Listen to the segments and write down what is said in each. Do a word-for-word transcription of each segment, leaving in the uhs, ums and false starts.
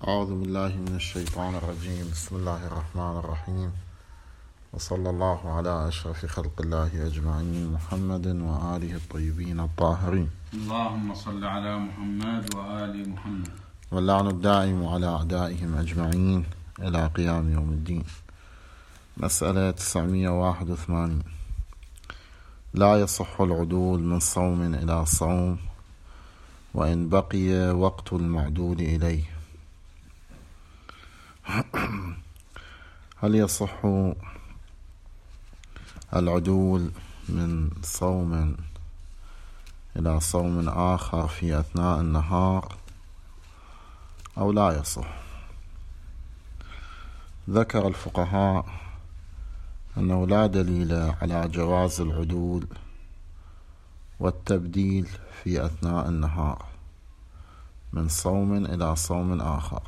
أعوذ بالله من الشيطان الرجيم. بسم الله الرحمن الرحيم، وصلى الله على أشرف خلق الله أجمعين محمد وآله الطيبين الطاهرين. اللهم صل على محمد وآل محمد، واللعن الدائم على أعدائهم أجمعين إلى قيام يوم الدين. مسألة تسعمائة وواحد وثمانين. لا يصح العدول من صوم إلى صوم وإن بقي وقت المعدول إليه. هل يصح العدول من صوم إلى صوم آخر في أثناء النهار أو لا يصح؟ ذكر الفقهاء أنه لا دليل على جواز العدول والتبديل في أثناء النهار من صوم إلى صوم آخر،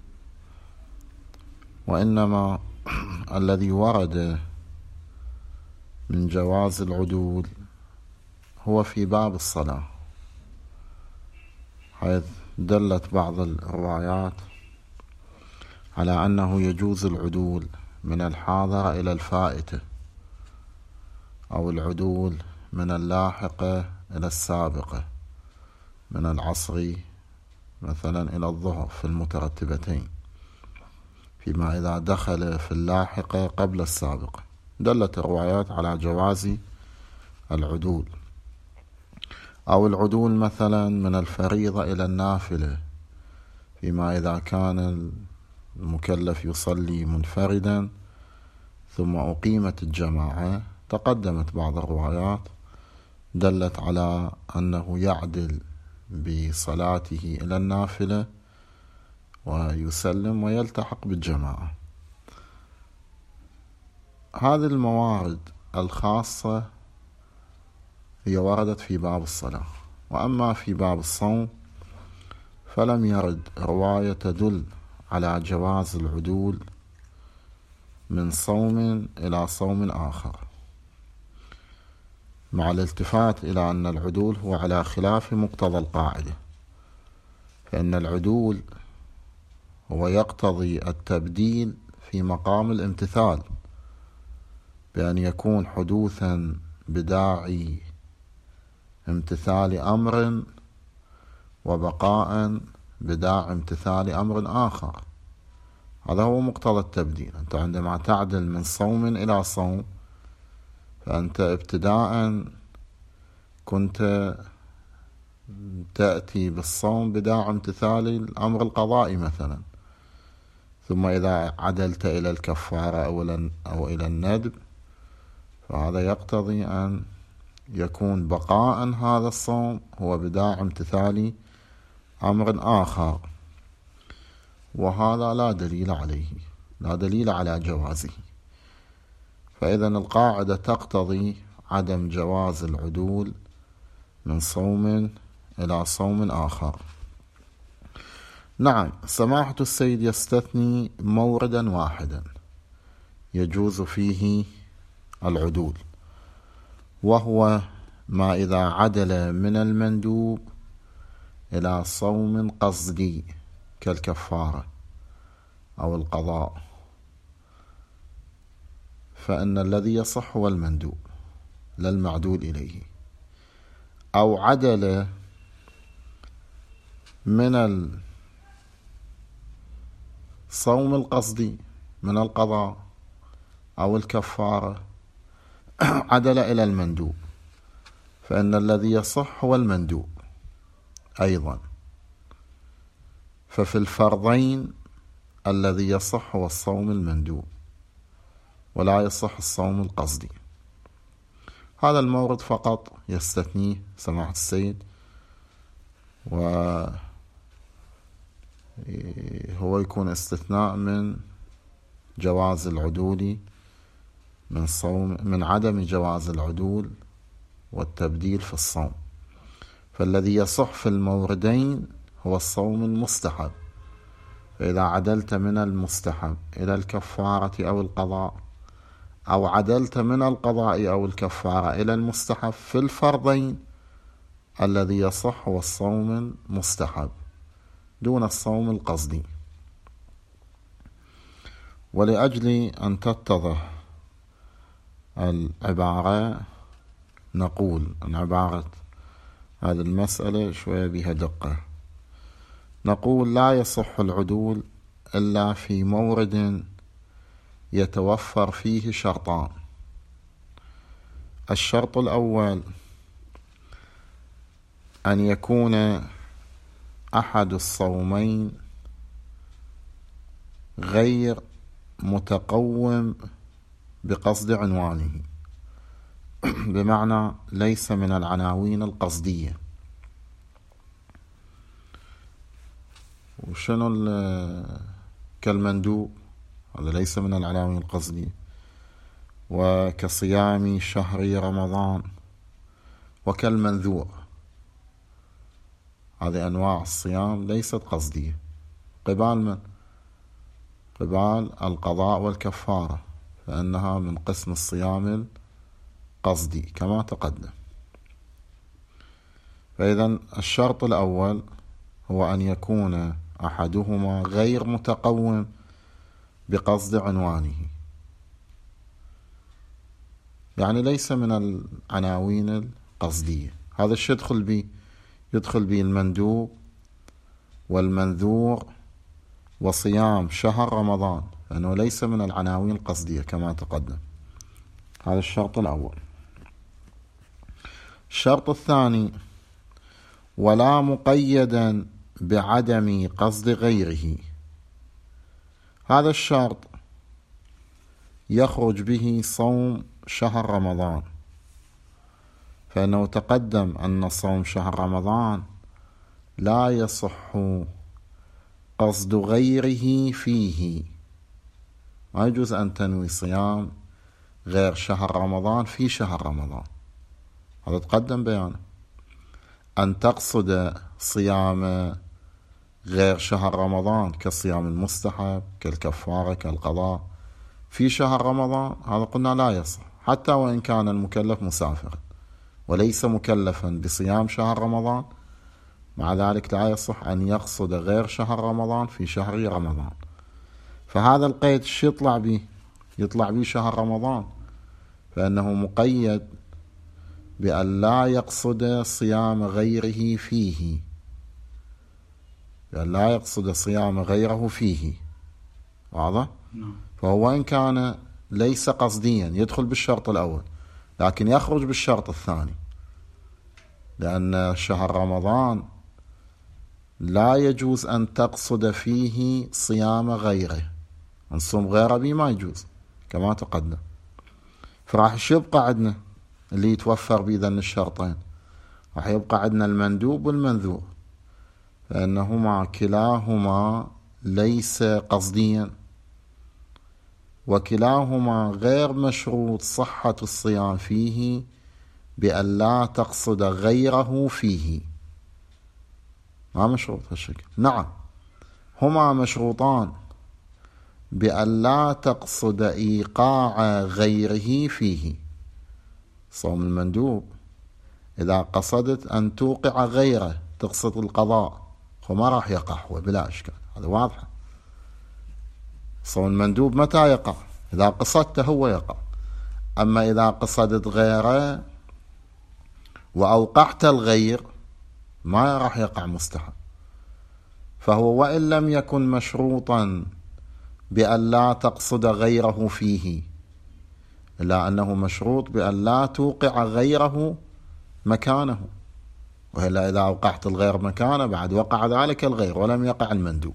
وإنما الذي ورد من جواز العدول هو في باب الصلاة، حيث دلت بعض الروايات على أنه يجوز العدول من الحاضرة إلى الفائتة، أو العدول من اللاحقة إلى السابقة، من العصر مثلا إلى الظهر في المترتبتين، فيما إذا دخل في اللاحقة قبل السابقة. دلت الروايات على جواز العدول، أو العدول مثلا من الفريضة إلى النافلة، فيما إذا كان المكلف يصلي منفردا ثم أقيمت الجماعة. تقدمت بعض الروايات دلت على أنه يعدل بصلاته إلى النافلة ويسلم ويلتحق بالجماعة. هذه الموارد الخاصة هي وردت في باب الصلاة، وأما في باب الصوم فلم يرد رواية تدل على جواز العدول من صوم إلى صوم آخر، مع الالتفات إلى أن العدول هو على خلاف مقتضى القاعدة، فإن العدول هو يقتضي التبديل في مقام الامتثال، بأن يكون حدوثا بداعي امتثال أمر وبقاء بداعي امتثال أمر آخر. هذا هو مقتضى التبديل. أنت عندما تعدل من صوم إلى صوم فأنت ابتداء كنت تأتي بالصوم بداعي امتثال الأمر القضائي مثلا، ثم إذا عدلت إلى الكفارة أو إلى الندب فهذا يقتضي أن يكون بقاء هذا الصوم هو بداعي امتثال أمر آخر، وهذا لا دليل عليه، لا دليل على جوازه. فإذا القاعدة تقتضي عدم جواز العدول من صوم إلى صوم آخر. نعم، سماحة السيد يستثني موردا واحدا يجوز فيه العدول، وهو ما إذا عدل من المندوب إلى صوم قصدي كالكفارة أو القضاء، فإن الذي يصح هو المندوب لا المعدول إليه. أو عدل من الصوم القصدي من القضاء أو الكفارة عدل إلى المندوب، فإن الذي يصح هو المندوب أيضا. ففي الفرضين الذي يصح هو الصوم المندوب ولا يصح الصوم القصدي. هذا المورد فقط يستثنيه سماحة السيد، وهو يكون استثناء من جواز العدول من صوم، من عدم جواز العدول والتبديل في الصوم. فالذي يصح في الموردين هو الصوم المستحب، فإذا عدلت من المستحب إلى الكفارة أو القضاء، أو عدلت من القضاء أو الكفارة إلى المستحب في الفرضين، الذي يصح هو الصوم المستحب دون الصوم القصدي. ولأجل أن تتضح العبارة نقول أن عبارة هذه المسألة شوية بها دقة. نقول لا يصح العدول إلا في مورد يتوفر فيه شرطان. الشرط الأول أن يكون أحد الصومين غير متقوم بقصد عنوانه، بمعنى ليس من العناوين القصدية. وشنو كالمندوب، هذا ليس من العناوين القصدية، وكصيام شهر رمضان، وكالمنذور، هذه أنواع الصيام ليست قصدية. قبال من؟ قبال القضاء والكفارة، فإنها من قسم الصيام القصدي كما تقدم. فإذا الشرط الأول هو أن يكون أحدهما غير متقوم بقصد عنوانه، يعني ليس من العناوين القصدية. هذا الشيء يدخل به يدخل به المندوب والمنذور وصيام شهر رمضان، لأنه ليس من العناوين القصدية كما تقدم. هذا الشرط الأول. الشرط الثاني: ولا مقيدا بعدم قصد غيره. هذا الشرط يخرج به صوم شهر رمضان، فإنه تقدم أن صوم شهر رمضان لا يصح قصد غيره فيه. ما يجوز أن تنوي صيام غير شهر رمضان في شهر رمضان، هذا تقدم بيانه. أن تقصد صيام غير شهر رمضان كالصيام المستحب كالكفارة كالقضاء في شهر رمضان، هذا قلنا لا يصح، حتى وإن كان المكلف مسافرا وليس مكلفا بصيام شهر رمضان، مع ذلك لا يصح أن يقصد غير شهر رمضان في شهر رمضان. فهذا القيد شو يطلع به؟ يطلع به شهر رمضان، فإنه مقيد بأن لا يقصد صيام غيره فيه، بأن لا يقصد صيام غيره فيه. واضح؟ فهو إن كان ليس قصديا يدخل بالشرط الأول، لكن يخرج بالشرط الثاني، لأن شهر رمضان لا يجوز أن تقصد فيه صيام غيره، نصوم غيره به ما يجوز كما تقدم. فراح يبقى عندنا اللي يتوفر بإذن الشرطين، راح يبقى عندنا المندوب والمنذور، فإنهما كلاهما ليس قصديا، وكلاهما غير مشروط صحة الصيام فيه بأن لا تقصد غيره فيه. ما مشروط هالشكل. نعم هما مشروطان بأن لا تقصد إيقاع غيره فيه. صوم المندوب إذا قصدت أن توقع غيره، تقصد القضاء، فما راح يقع هو بلا إشكال، هذا واضح. صوم المندوب متى يقع؟ إذا قصدته هو يقع. أما إذا قصدت غيره وأوقعت الغير ما راح يقع مستحب. فهو وإن لم يكن مشروطا بأن لا تقصد غيره فيه، إلا أنه مشروط بأن لا توقع غيره مكانه، وإلا إذا أوقعت الغير مكانه بعد وقع ذلك الغير ولم يقع المندوب.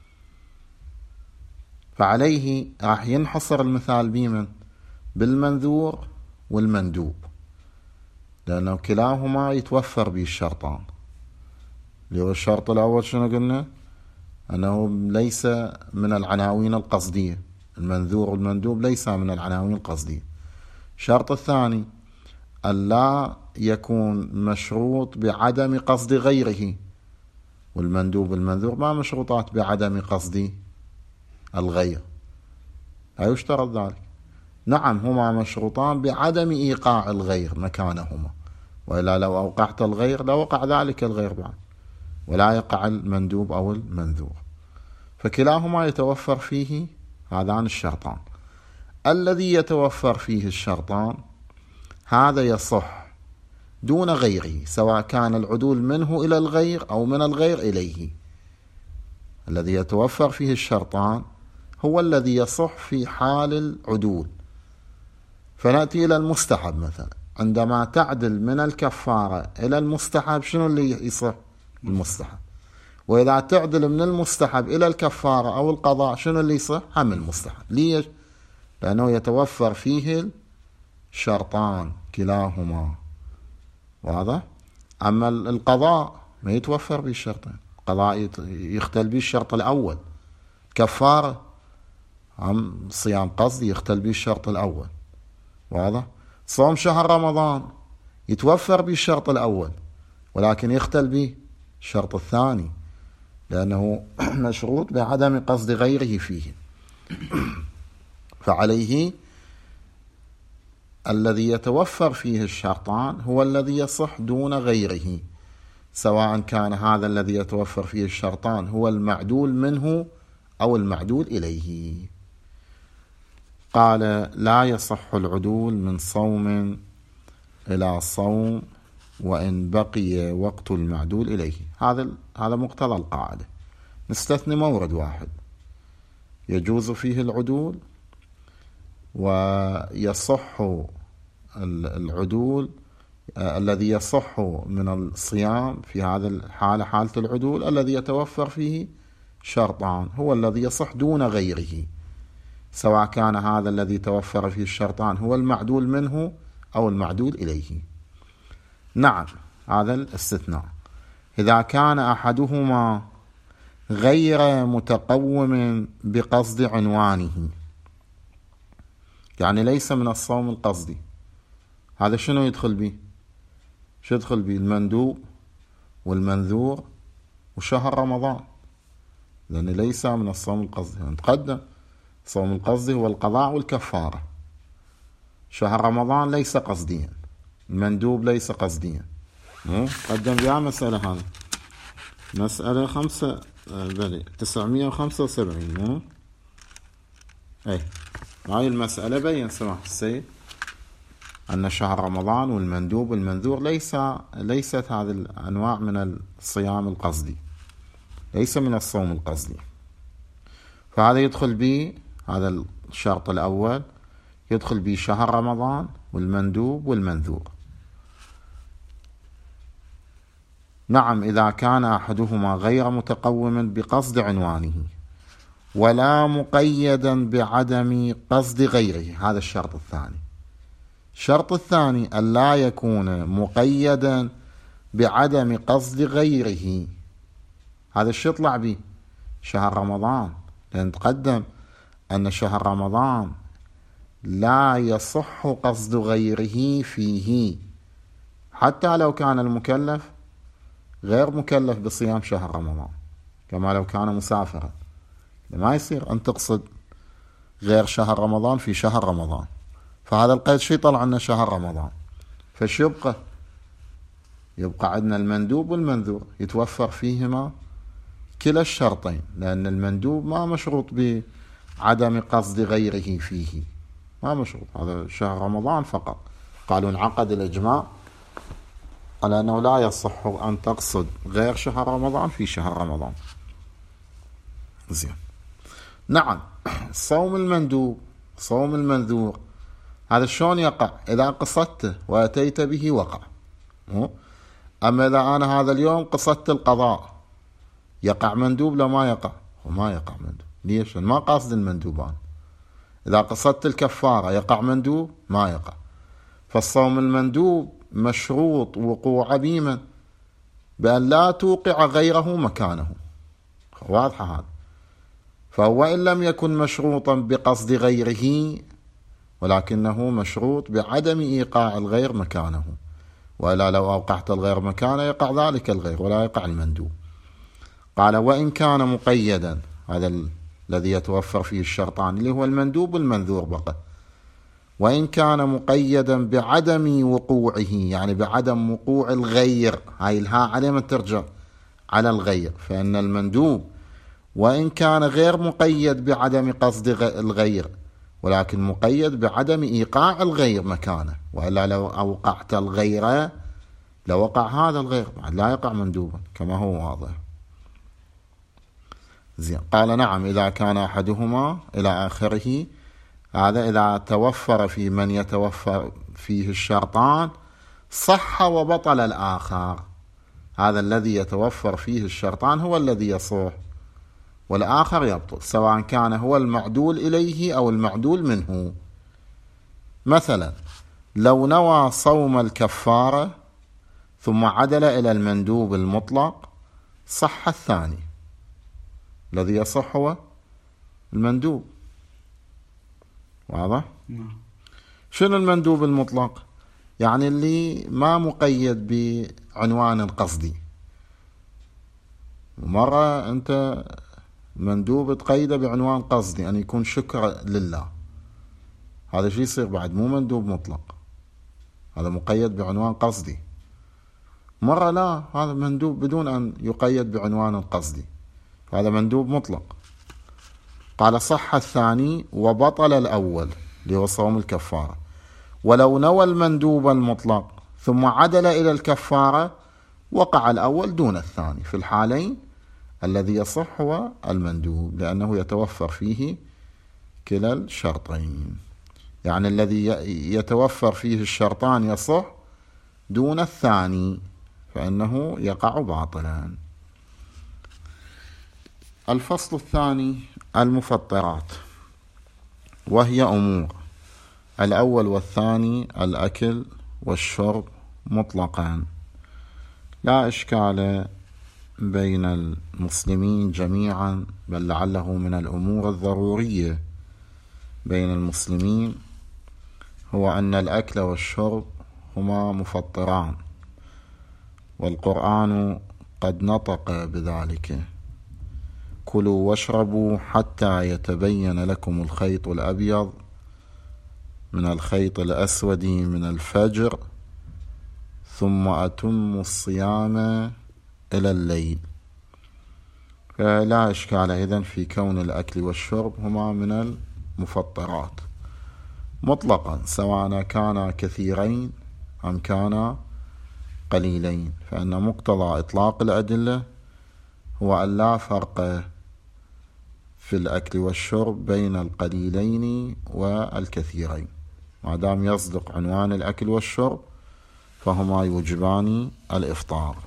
فعليه راح ينحصر المثال بمن؟ بالمنذور والمندوب، لأنه كلاهما يتوفر به الشرطان. اللي هو الشرط الأول شنو قلنا؟ أنه ليس من العناوين القصدية، المنذور والمندوب ليس من العناوين القصدية. الشرط الثاني أن لا يكون مشروط بعدم قصد غيره، والمندوب والمنذور ما مشروطات بعدم قصد الغير، لا يشترط ذلك. نعم هما مشروطان بعدم إيقاع الغير مكانهما، وإلا لو أوقعت الغير لوقع ذلك الغير بعد، ولا يقع المندوب أو المنذور. فكلاهما يتوفر فيه هذان الشرطان. الذي يتوفر فيه الشرطان هذا يصح دون غيره، سواء كان العدول منه إلى الغير أو من الغير إليه. الذي يتوفر فيه الشرطان هو الذي يصح في حال العدول. فنأتي إلى المستحب مثلا، عندما تعدل من الكفارة إلى المستحب شنو اللي يصح؟ المستحب. وإذا تعدل من المستحب إلى الكفارة أو القضاء شنو اللي يصح؟ هم المستحب. ليش؟ لأنه يتوفر فيه الشرطان كلاهما. واضح؟ أما القضاء ما يتوفر به الشرطين، القضاء يختل به الشرط الأول. كفارة عم صيام قصدي يختل به الشرط الأول. واضح؟ صوم شهر رمضان يتوفر به الشرط الأول ولكن يختل به الشرط الثاني، لأنه مشروط بعدم قصد غيره فيه. فعليه الذي يتوفر فيه الشرطان هو الذي يصح دون غيره، سواء كان هذا الذي يتوفر فيه الشرطان هو المعدول منه أو المعدول إليه. قال: لا يصح العدول من صوم إلى صوم وإن بقي وقت المعدول إليه. هذا هذا مقتضى القاعدة. نستثني مورد واحد يجوز فيه العدول ويصح العدول. الذي يصح من الصيام في هذا الحالة حالة العدول الذي يتوفر فيه شرطان هو الذي يصح دون غيره، سواء كان هذا الذي توفر فيه الشرطان هو المعدول منه أو المعدول إليه. نعم، هذا الاستثناء إذا كان أحدهما غير متقوم بقصد عنوانه، يعني ليس من الصوم القصدي. هذا شنو يدخل به؟ شو يدخل به؟ المندوب والمنذور وشهر رمضان، لأنه ليس من الصوم القصدي. يعني تقدم الصوم القصدي هو القضاء والكفارة. شهر رمضان ليس قصديا، المندوب ليس قصديا. قدم بها مسألة، هذا مسألة خمسة بلي تسعمية وخمسة وسبعين. مو اي هاي المسألة بين سماحة السيد أن شهر رمضان والمندوب والمنذور ليس ليست هذه الأنواع من الصيام القصدي، ليس من الصوم القصدي. فهذا يدخل به، هذا الشرط الأول يدخل به شهر رمضان والمندوب والمنذور. نعم، إذا كان أحدهما غير متقوم بقصد عنوانه ولا مقيدا بعدم قصد غيره. هذا الشرط الثاني. الشرط الثاني أن لا يكون مقيدا بعدم قصد غيره. هذا الشيء يطلع به شهر رمضان، لأن تقدم أن شهر رمضان لا يصح قصد غيره فيه، حتى لو كان المكلف غير مكلف بصيام شهر رمضان، كما لو كان مسافرا. ما يصير أن تقصد غير شهر رمضان في شهر رمضان. فهذا القيد شيء طلع عنا شهر رمضان. فش يبقى؟ يبقى عندنا المندوب والمنذور يتوفر فيهما كلا الشرطين، لأن المندوب ما مشروط بعدم قصد غيره فيه، ما مشروط. هذا شهر رمضان فقط. قالوا انعقد الإجماع على أنه لا يصح أن تقصد غير شهر رمضان في شهر رمضان. زين. نعم، صوم المندوب صوم المنذور هذا شلون يقع؟ إذا قصدته وأتيت به وقع. أما إذا أنا هذا اليوم قصدت القضاء يقع مندوب لو ما يقع؟ وما يقع مندوب. ليش؟ ما قاصد المندوبان. إذا قصدت الكفارة يقع مندوب؟ ما يقع. فالصوم المندوب مشروط وقوع بمن؟ بأن لا توقع غيره مكانه. واضحة هذا. فهو إن لم يكن مشروطا بقصد غيره ولكنه مشروط بعدم إيقاع الغير مكانه، وإلا لو أوقعت الغير مكانه يقع ذلك الغير ولا يقع المندوب. قال: وإن كان مقيدا، هذا الذي يتوفر فيه الشرطان اللي هو المندوب والمنذور بقى. وإن كان مقيدا بعدم وقوعه، يعني بعدم وقوع الغير، هاي الها على من ترجع؟ على الغير. فإن المندوب وإن كان غير مقيد بعدم قصد الغير، ولكن مقيد بعدم إيقاع الغير مكانه، وإلا لو أوقعت الغير لوقع هذا الغير، لا يقع مندوبا كما هو واضح. زين. قال نعم إذا كان أحدهما إلى آخره. هذا إذا توفر في من يتوفر فيه الشرطان صح وبطل الآخر. هذا الذي يتوفر فيه الشرطان هو الذي يصح، والآخر يبطل، سواء كان هو المعدول إليه أو المعدول منه. مثلا لو نوى صوم الكفارة ثم عدل إلى المندوب المطلق صح الثاني، الذي يصح هو المندوب. واضح؟ شنو المندوب المطلق؟ يعني اللي ما مقيد بعنوان قصدي. مرة أنت مندوب تقيده بعنوان قصدي أن يكون شكر لله، هذا شيء يصير بعد مو مندوب مطلق، هذا مقيد بعنوان قصدي. مرة لا، هذا مندوب بدون أن يقيد بعنوان قصدي، هذا مندوب مطلق. قال صح الثاني وبطل الأول اللي هو صوم الكفارة. ولو نوى المندوب المطلق ثم عدل إلى الكفارة وقع الأول دون الثاني. في الحالين الذي يصح هو المندوب، لأنه يتوفر فيه كلا الشرطين. يعني الذي يتوفر فيه الشرطان يصح دون الثاني، فإنه يقع باطلا. الفصل الثاني المفطرات، وهي أمور: الأول والثاني الأكل والشرب مطلقا، لا إشكال بين المسلمين جميعا، بل لعله من الأمور الضرورية بين المسلمين، هو أن الأكل والشرب هما مفطران، والقرآن قد نطق بذلك: كلوا واشربوا حتى يتبين لكم الخيط الأبيض من الخيط الأسود من الفجر ثم أتموا الصيام إلى الليل. فلا إشكال إذن في كون الأكل والشرب هما من المفطرات مطلقا، سواء كانا كثيرين أم كانا قليلين، فإن مقتضى إطلاق الأدلة هو أن لا فرق في الأكل والشرب بين القليلين والكثيرين، ما دام يصدق عنوان الأكل والشرب فهما يوجبان الإفطار.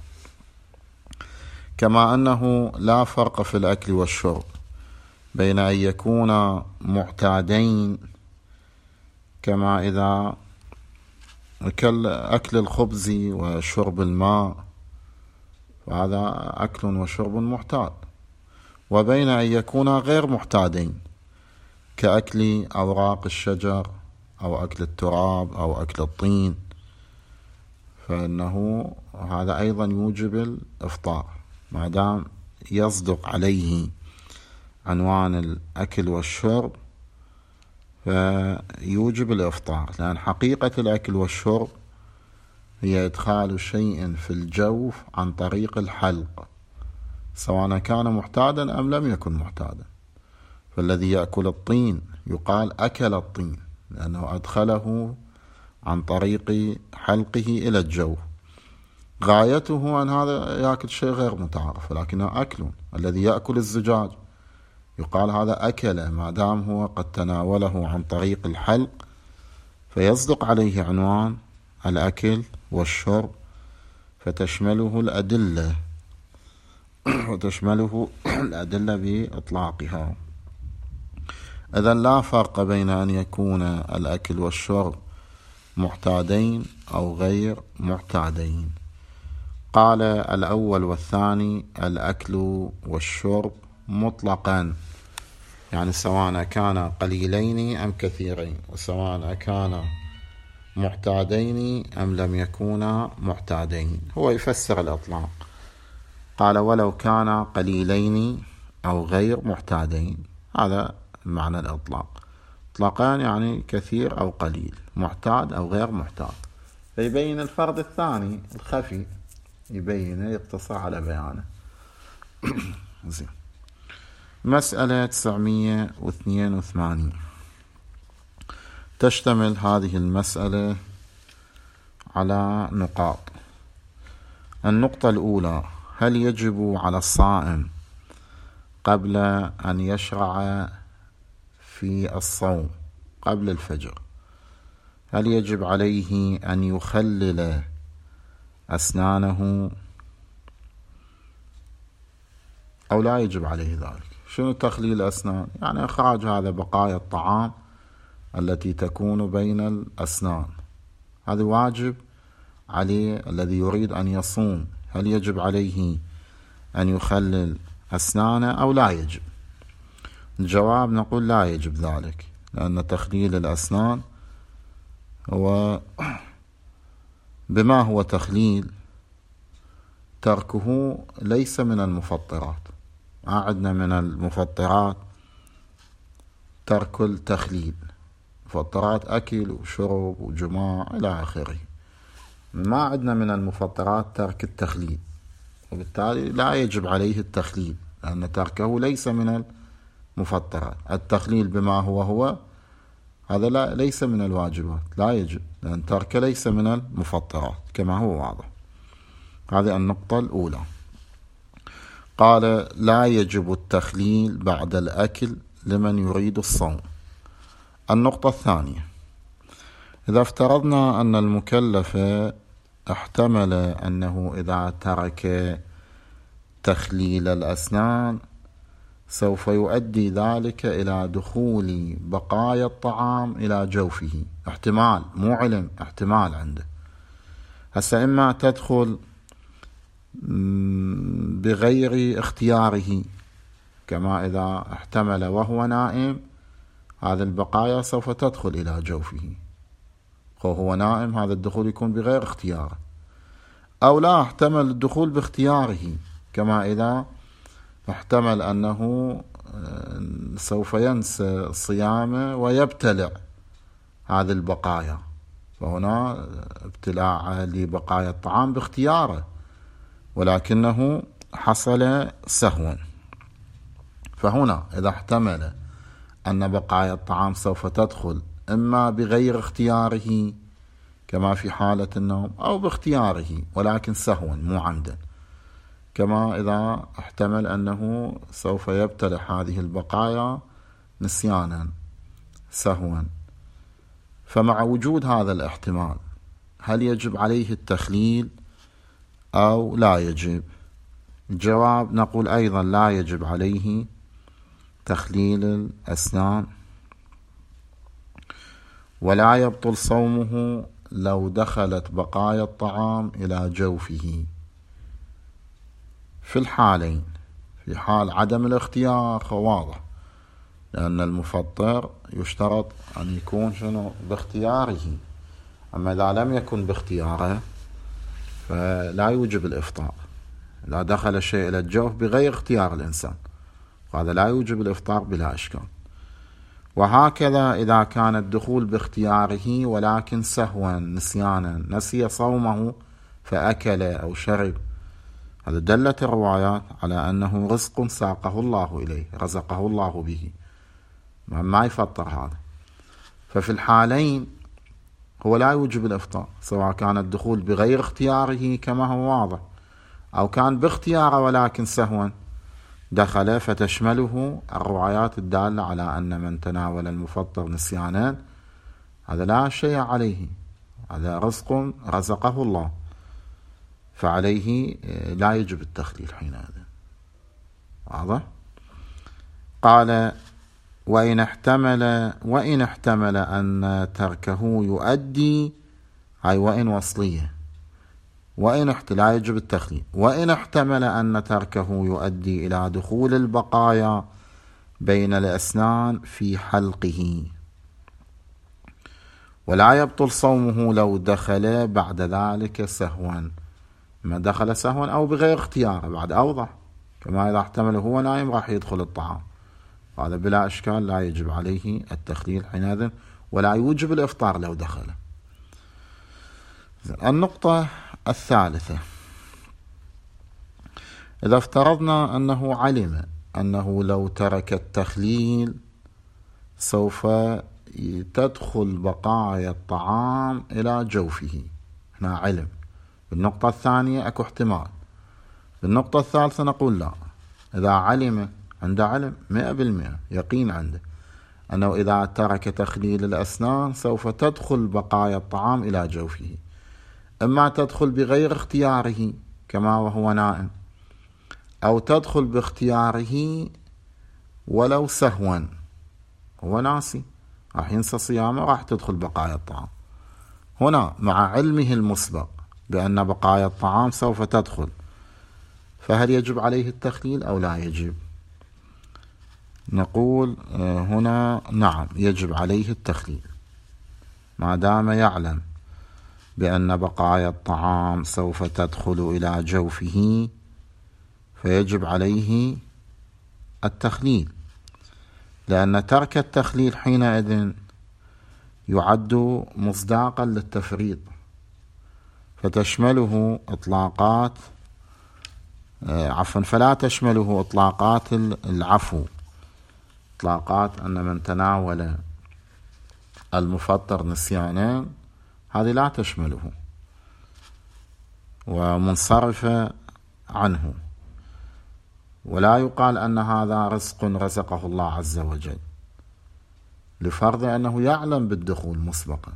كما أنه لا فرق في الأكل والشرب بين أن يكون معتادين، كما إذا أكل أكل الخبز وشرب الماء، فهذا أكل وشرب معتاد، وبين أن يكون غير معتادين كأكل أوراق الشجر أو أكل التراب أو أكل الطين، فإنه هذا أيضا يوجب الإفطار ما دام يصدق عليه عنوان الأكل والشرب، فيوجب الإفطار. لأن حقيقة الأكل والشرب هي إدخال شيء في الجوف عن طريق الحلق، سواء كان معتادا أم لم يكن معتادا. فالذي يأكل الطين يقال أكل الطين، لأنه أدخله عن طريق حلقه إلى الجوف. غايته أن هذا يأكل شيء غير متعارف، ولكنه أكل. الذي يأكل الزجاج يقال هذا أكل، ما دام هو قد تناوله عن طريق الحلق، فيصدق عليه عنوان الأكل والشرب، فتشمله الأدلة وتشمله الأدلة بإطلاقها. إذن لا فرق بين أن يكون الأكل والشرب معتادين أو غير معتادين. قال الأول والثاني الأكل والشرب مطلقا، يعني سواء كان قليلين أم كثيرين، وسواء كان معتادين أم لم يكونا معتادين. هو يفسر الإطلاق، قال ولو كان قليلين أو غير معتادين، هذا معنى الإطلاق. إطلاقان يعني كثير أو قليل، معتاد أو غير معتاد، فيبين الفرد الثاني الخفي، يبينه يقتصر على بيانه. زين. مسألة تسعمئة واثنين وثمانين. تشتمل هذه المسألة على نقاط. النقطة الأولى: هل يجب على الصائم قبل أن يشرع في الصوم قبل الفجر، هل يجب عليه أن يخلل أسنانه أو لا يجب عليه ذلك؟ شنو تخليل الأسنان؟ يعني إخراج هذا بقايا الطعام التي تكون بين الأسنان، هذا واجب عليه الذي يريد أن يصوم. هل يجب عليه أن يخلل أسنانه أو لا يجب؟ الجواب نقول لا يجب ذلك، لأن تخليل الأسنان هو بما هو تخليل، تركه ليس من المفطرات. ما عندنا من المفطرات ترك التخليل، مفطرات أكل وشرب وجماع إلى آخره. ما عندنا من المفطرات ترك التخليل، وبالتالي لا يجب عليه التخليل، لأن تركه ليس من المفطرات. التخليل بما هو هو هذا لا ليس من الواجبات، لا يجب، لأن تركه ليس من المفطرات كما هو واضح. هذه النقطة الأولى. قال: لا يجب التخليل بعد الأكل لمن يريد الصوم. النقطة الثانية: إذا افترضنا أن المكلف احتمل أنه إذا ترك تخليل الأسنان سوف يؤدي ذلك إلى دخول بقايا الطعام إلى جوفه، احتمال، مو علم، احتمال عنده. هسه إما تدخل بغير اختياره، كما إذا احتمل وهو نائم هذه البقايا سوف تدخل إلى جوفه، وهو نائم هذا الدخول يكون بغير اختياره، أو لا احتمل الدخول باختياره، كما إذا احتمل أنه سوف ينسى صيامه ويبتلع هذه البقايا، فهنا ابتلاع لبقايا الطعام باختياره ولكنه حصل سهوا. فهنا إذا احتمل أن بقايا الطعام سوف تدخل إما بغير اختياره كما في حالة النوم، أو باختياره ولكن سهوا مو عمدا، كما إذا احتمل أنه سوف يبتلع هذه البقايا نسيانا سهوا. فمع وجود هذا الاحتمال هل يجب عليه التخليل أو لا يجب؟ الجواب نقول أيضا لا يجب عليه تخليل الأسنان، ولا يبطل صومه لو دخلت بقايا الطعام إلى جوفه في الحالين. في حال عدم الاختيار واضح، لأن المفطر يشترط أن يكون شنو باختياره، أما إذا لم يكن باختياره فلا يوجب الإفطار. لا دخل شيء إلى الجوف بغير اختيار الإنسان، وهذا لا يوجب الإفطار بلا إشكال. وهكذا إذا كان الدخول باختياره ولكن سهوا نسيانا، نسي صومه فأكل أو شرب، هذا دلت الروايات على أنه رزق ساقه الله إليه، رزقه الله به، ما يفطر هذا. ففي الحالين هو لا يوجب الإفطار، سواء كان الدخول بغير اختياره كما هو واضح، أو كان باختياره ولكن سهوا دخل، فتشمله الروايات الدالة على أن من تناول المفطر نسيانا هذا لا شيء عليه، هذا رزق رزقه الله، فعليه لا يجب التخليل حينئذ. واضح؟ قال: وإن احتمل وإن احتمل أن تركه يؤدي، أي وإن وصلية، وإن لا يجب التخليل، وإن احتمل أن تركه يؤدي إلى دخول البقايا بين الأسنان في حلقه، ولا يبطل صومه لو دخل بعد ذلك سهوا، ما دخل سهوا أو بغير اختيار بعد أوضح، كما إذا احتمل هو نايم راح يدخل الطعام، هذا بلا إشكال لا يجب عليه التخليل حينئذ، ولا يوجب الإفطار لو دخل. النقطة الثالثة: إذا افترضنا أنه علم أنه لو ترك التخليل سوف تدخل بقايا الطعام إلى جوفه. هنا علم. بالنقطة الثانية أكو احتمال. بالنقطة الثالثة نقول لا، إذا علم، عنده علم مئة بالمئة يقين عنده أنه إذا ترك تخليل الأسنان سوف تدخل بقايا الطعام إلى جوفه، إما تدخل بغير اختياره كما وهو نائم، أو تدخل باختياره ولو سهوا، هو ناسي راح ينسى صيامه راح تدخل بقايا الطعام. هنا مع علمه المسبق بأن بقايا الطعام سوف تدخل، فهل يجب عليه التخليل أو لا يجب؟ نقول هنا نعم يجب عليه التخليل ما دام يعلم بأن بقايا الطعام سوف تدخل إلى جوفه، فيجب عليه التخليل، لأن ترك التخليل حينئذ يعد مصداقا للتفريط، فتشمله إطلاقات عفوا فلا تشمله إطلاقات العفو. إطلاقات أن من تناول المفطر نسيانا هذه لا تشمله ومنصرفة عنه، ولا يقال أن هذا رزق رزقه الله عز وجل، لفرض أنه يعلم بالدخول مسبقا.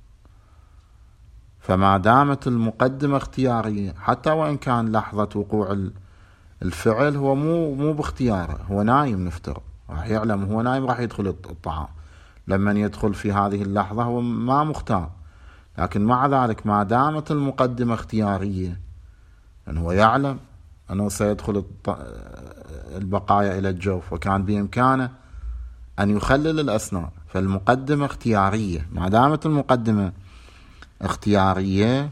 فما دامت المقدمة اختيارية، حتى وإن كان لحظة وقوع الفعل هو مو مو باختياره، هو نايم نفترض، راح يعلم هو نايم راح يدخل الطعام، لمن يدخل في هذه اللحظة هو ما مختار، لكن مع ذلك ما دامت المقدمة اختيارية أنه هو يعلم أنه سيدخل البقايا إلى الجوف وكان بإمكانه أن يخلل الأسنان، فالمقدمة اختيارية. ما دامت المقدمة اختيارية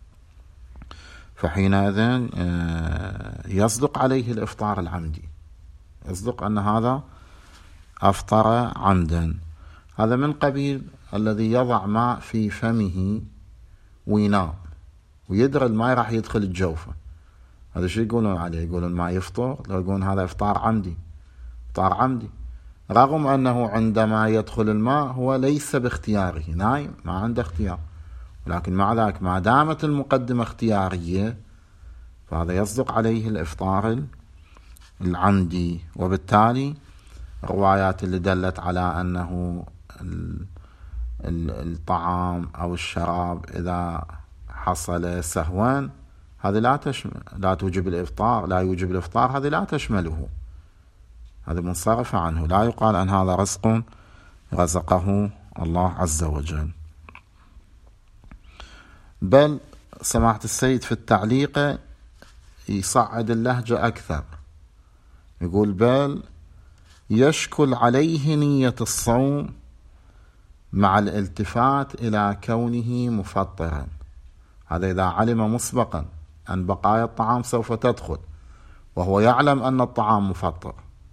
فحينئذ يصدق عليه الإفطار العمدي، يصدق أن هذا أفطر عمدا. هذا من قبيل الذي يضع ماء في فمه وينام ويدري الماء راح يدخل الجوفة، هذا شو يقولون عليه؟ يقولون ما يفطر؟ لو يقولون هذا إفطار عمدي، إفطار عمدي، رغم أنه عندما يدخل الماء هو ليس باختياره، نايم ما عنده اختيار، ولكن مع ذلك ما دامت المقدمة اختيارية فهذا يصدق عليه الإفطار العمدي. وبالتالي الروايات اللي دلت على أنه الطعام أو الشراب إذا حصل سهوا هذه لا تشمل، لا توجب الإفطار، لا يوجب الإفطار، هذه لا تشمله، هذا منصرف عنه، لا يقال أن هذا رزق رزقه الله عز وجل. بل سماحة السيد في التعليق يصعد اللهجة أكثر، يقول بل يشكل عليه نية الصوم مع الالتفات إلى كونه مفطرا. هذا إذا علم مسبقا أن بقايا الطعام سوف تدخل وهو يعلم أن الطعام مفطر،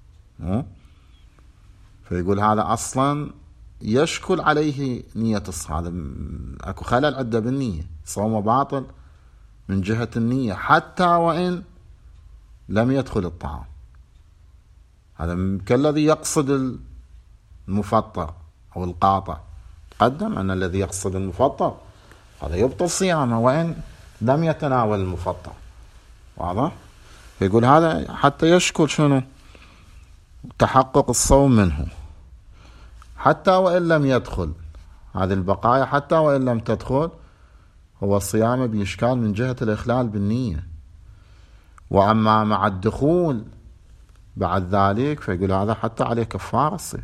فيقول هذا أصلا يشكل عليه نية الصوم، هذا أكو خلل عنده بالنية، صوم باطل من جهة النية حتى وإن لم يدخل الطعام. هذا كالذي يقصد المفطر أو القاطع، تقدم أن الذي يقصد المفطر هذا يبطل صيامه وإن لم يتناول المفطر، واضح؟ يقول هذا حتى يشكل شنو؟ تحقق الصوم منه حتى وإن لم يدخل هذه البقايا، حتى وإن لم تدخل هو الصيام بإشكال من جهة الإخلال بالنية. وأما مع الدخول بعد ذلك فيقول هذا حتى عليه كفارة الصيام،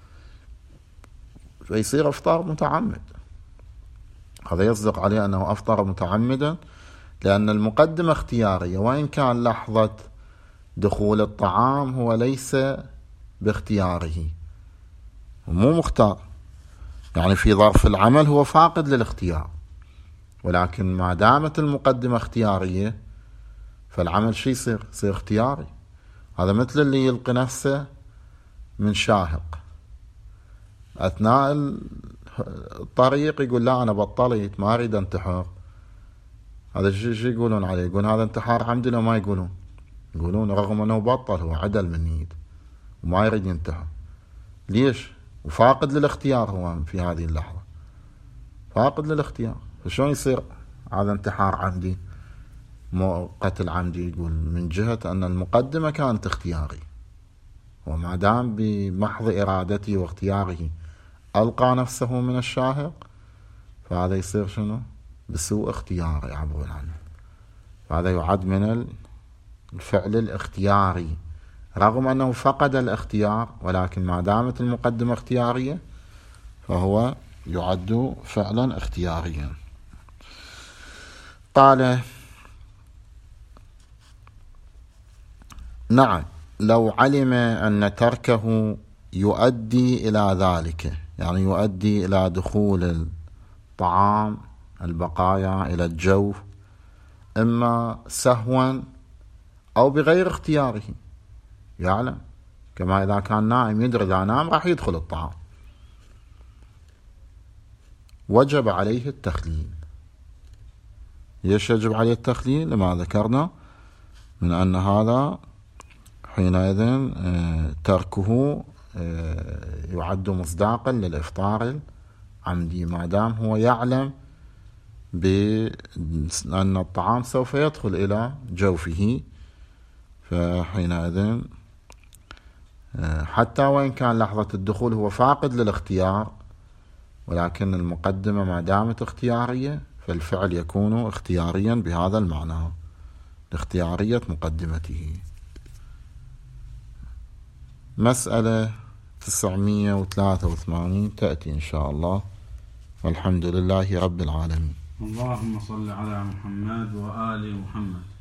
فيصير إفطار متعمد. هذا يصدق عليه أنه أفطر متعمدا، لأن المقدمة اختيارية، وإن كان لحظة دخول الطعام هو ليس باختياره، مو مختار، يعني في ظرف العمل هو فاقد للاختيار، ولكن ما دامت المقدمة اختيارية فالعمل شي يصير؟ يصير اختياري. هذا مثل اللي يلقي نفسه من شاهق أثناء الطريق يقول لا أنا بطلت ما أريد انتحار، هذا شو يقولون عليه؟ يقولون هذا انتحار عمدي لو ما يقولون؟ يقولون رغم أنه بطل هو عدل من نيته. وما يريد ينتحر. ليش؟ وفاقد للاختيار هو في هذه اللحظة، فاقد للاختيار. فشون يصير هذا انتحار عمدي مو قتل عمدي؟ يقول من جهة أن المقدمة كانت اختياري، وما دام بمحض إرادته واختياره ألقى نفسه من الشاهق، فهذا يصير شنو؟ بسوء اختيار يعبرون عنه. فهذا يعد من الفعل الاختياري، رغم أنه فقد الاختيار، ولكن ما دامت المقدمة اختيارية فهو يعد فعلا اختياريا. قال: نعم، لو علم أن تركه يؤدي إلى ذلك، يعني يؤدي إلى دخول الطعام البقايا إلى الجوف، إما سهوا أو بغير اختياره، يعلم كما إذا كان نائم يدري إذا نام راح يدخل الطعام، وجب عليه التخليل. ليش يجب عليه التخليل؟ لما ذكرنا من أن هذا حينئذ تركه يعد مصداقا للإفطار العمدي، ما دام هو يعلم بأن الطعام سوف يدخل إلى جوفه. فحينئذ حتى وإن كان لحظة الدخول هو فاقد للاختيار، ولكن المقدمة ما دامت اختيارية فالفعل يكون اختياريا بهذا المعنى، لاختيارية مقدمته. مسألة تسعمائة وثلاثة وثمانين تأتي إن شاء الله، والحمد لله رب العالمين. اللهم صل على محمد وآل محمد.